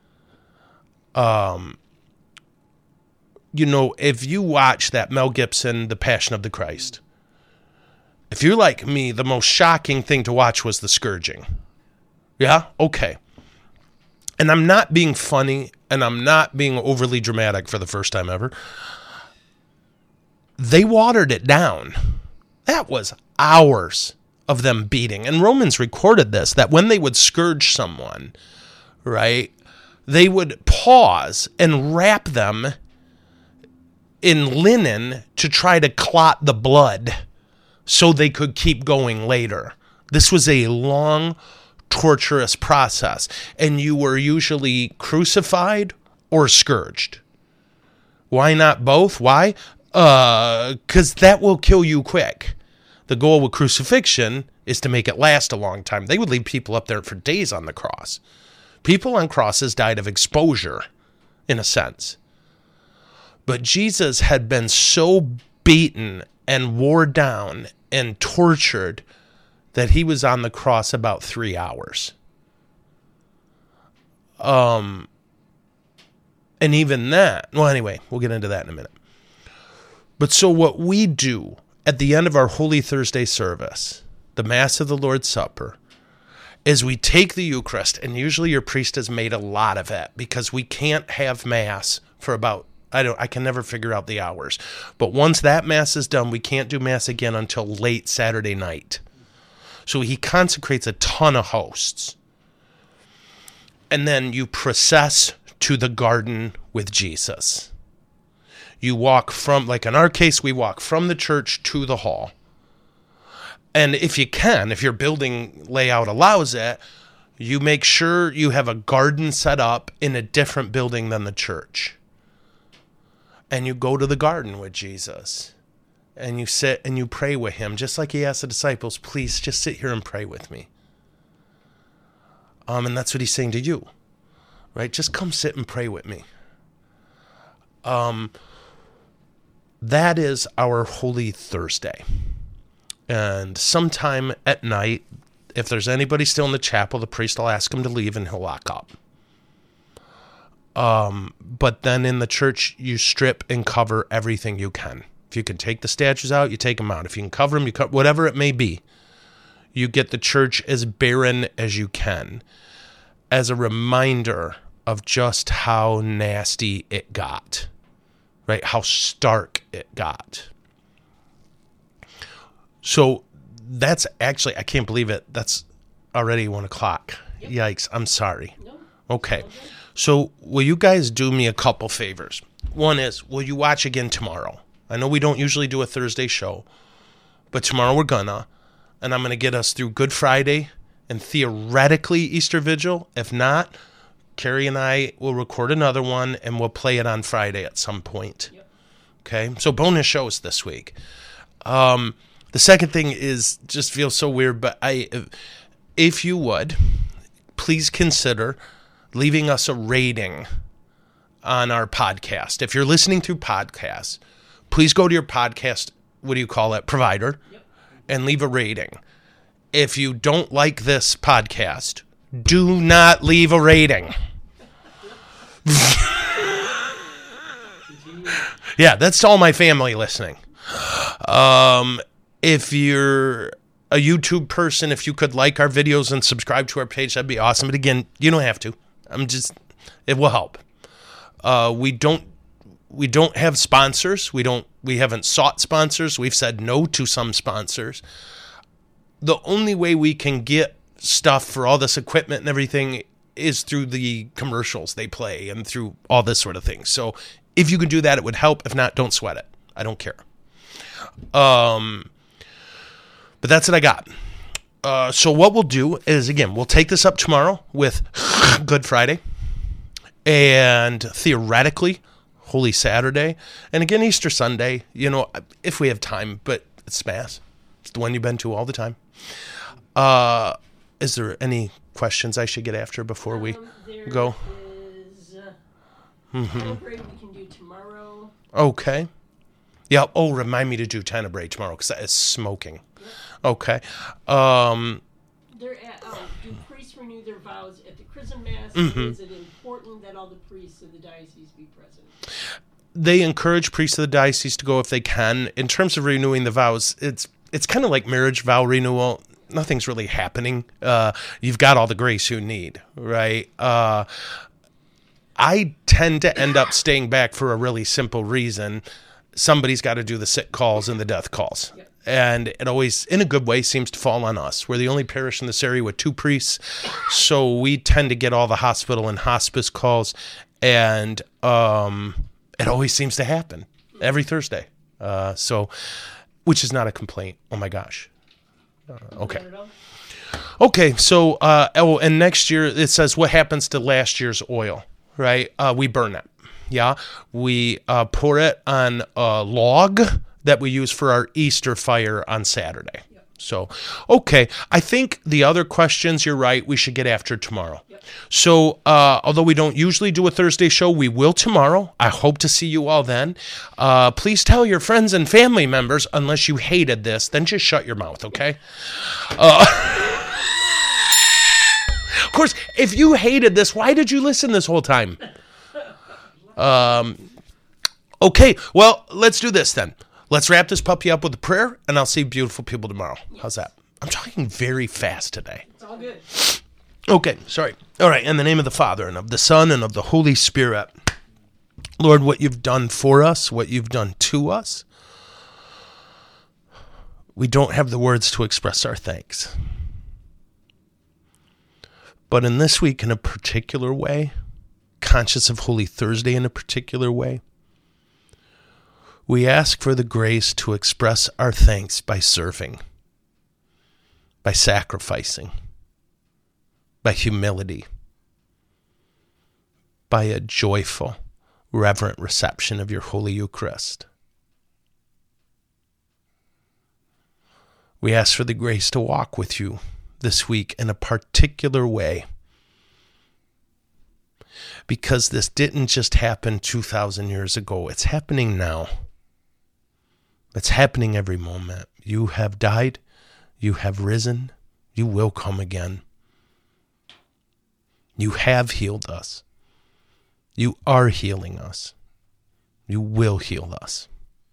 If you watch that Mel Gibson, The Passion of the Christ, if you're like me, the most shocking thing to watch was the scourging. Yeah? Okay. And I'm not being funny, and I'm not being overly dramatic for the first time ever. They watered it down. That was hours of them beating. And Romans recorded this, that when they would scourge someone, right, they would pause and wrap them in linen to try to clot the blood so they could keep going later. This was a long, torturous process, and you were usually crucified or scourged. Why not both? Why? Because that will kill you quick. The goal with crucifixion is to make it last a long time. They would leave people up there for days on the cross. People on crosses died of exposure, in a sense. But Jesus had been so beaten and wore down and tortured that he was on the cross about 3 hours. And even that, well, anyway, we'll get into that in a minute. But so what we do at the end of our Holy Thursday service, the Mass of the Lord's Supper, is we take the Eucharist, and usually your priest has made a lot of it because we can't have Mass for about, I can never figure out the hours. But once that Mass is done, we can't do Mass again until late Saturday night. So he consecrates a ton of hosts. And then you process to the garden with Jesus. You walk from, like in our case, we walk from the church to the hall. And if you can, if your building layout allows it, you make sure you have a garden set up in a different building than the church. And you go to the garden with Jesus. And you sit and you pray with him, just like he asked the disciples, please just sit here and pray with me. And that's what he's saying to you, right? Just come sit and pray with me. That is our Holy Thursday. And sometime at night, if there's anybody still in the chapel, the priest will ask him to leave and he'll lock up. But then in the church, you strip and cover everything you can. If you can take the statues out, you take them out. If you can cover them, you cover whatever it may be. You get the church as barren as you can, as a reminder of just how nasty it got, right? How stark it got. So that's actually, I can't believe it. That's already 1 o'clock. Yep. Yikes. I'm sorry. No. Okay. So will you guys do me a couple favors? One is, will you watch again tomorrow? I know we don't usually do a Thursday show, but tomorrow we're gonna, and I'm going to get us through Good Friday and theoretically Easter Vigil. If not, Carrie and I will record another one and we'll play it on Friday at some point. Yep. Okay, so bonus shows this week. The second thing is, just feels so weird, but if you would, please consider leaving us a rating on our podcast. If you're listening through podcasts, please go to your podcast, provider, and leave a rating. If you don't like this podcast, do not leave a rating. Yeah, that's all my family listening. If you're a YouTube person, if you could like our videos and subscribe to our page, that'd be awesome. But again, you don't have to. It will help. We don't have sponsors. We haven't sought sponsors. We've said no to some sponsors. The only way we can get stuff for all this equipment and everything is through the commercials they play and through all this sort of thing. So if you can do that, it would help. If not, don't sweat it. I don't care. But that's what I got. So what we'll do is, again, we'll take this up tomorrow with Good Friday and theoretically Holy Saturday. And again, Easter Sunday, if we have time, but it's Mass. It's the one you've been to all the time. Is there any questions I should get after before we go? There is Tenebrae we can do tomorrow. Okay. Yeah. Oh, remind me to do Tenebrae tomorrow because that is smoking. Yep. Okay. Do priests renew their vows at the Chrism Mass? Is it important that all the priests of the diocese be present? They encourage priests of the diocese to go if they can. In terms of renewing the vows, it's kind of like marriage vow renewal. nothing's really happening. You've got all the grace you need, right? I tend to end up staying back for a really simple reason. Somebody's got to do the sick calls and the death calls. Yep. And it always, in a good way, seems to fall on us. We're the only parish in this area with 2 priests, so we tend to get all the hospital and hospice calls, and it always seems to happen every Thursday. Which is not a complaint. Oh, my gosh. Okay. Okay, so, and next year, it says what happens to last year's oil, right? We burn it. Yeah, we pour it on a log that we use for our Easter fire on Saturday. Yep. So, okay, I think the other questions, you're right, we should get after tomorrow. Yep. So, although we don't usually do a Thursday show, we will tomorrow. I hope to see you all then. Please tell your friends and family members, unless you hated this, then just shut your mouth, okay? Of course, if you hated this, why did you listen this whole time? Okay, well, let's do this then. Let's wrap this puppy up with a prayer, and I'll see beautiful people tomorrow. How's that? I'm talking very fast today. It's all good. Okay, sorry. All right, in the name of the Father, and of the Son, and of the Holy Spirit. Lord, what you've done for us, what you've done to us, we don't have the words to express our thanks. But in this week, in a particular way, conscious of Holy Thursday in a particular way, we ask for the grace to express our thanks by serving, by sacrificing, by humility, by a joyful, reverent reception of your Holy Eucharist. We ask for the grace to walk with you this week in a particular way, because this didn't just happen 2,000 years ago. It's happening now. It's happening every moment. You have died. You have risen. You will come again. You have healed us. You are healing us. You will heal us.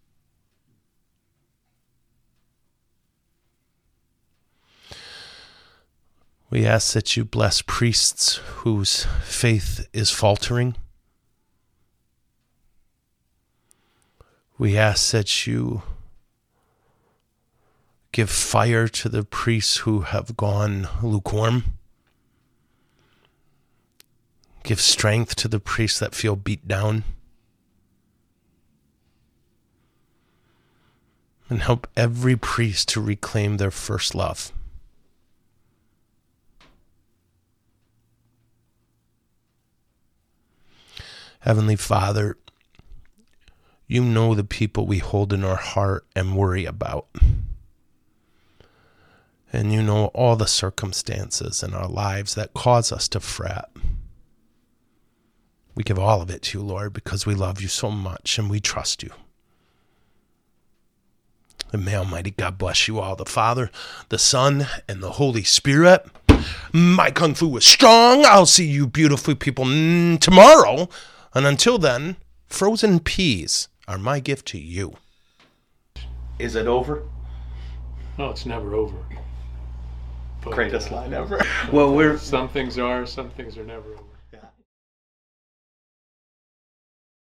We ask that you bless priests whose faith is faltering. We ask that you give fire to the priests who have gone lukewarm. Give strength to the priests that feel beat down. And help every priest to reclaim their first love. Heavenly Father, you know the people we hold in our heart and worry about. And you know all the circumstances in our lives that cause us to fret. We give all of it to you, Lord, because we love you so much and we trust you. And may Almighty God bless you all, the Father, the Son, and the Holy Spirit. My Kung Fu is strong. I'll see you beautiful people tomorrow. And until then, frozen peas are my gift to you. Is it over? No, it's never over. But, Greatest line ever. Well, some things are never over.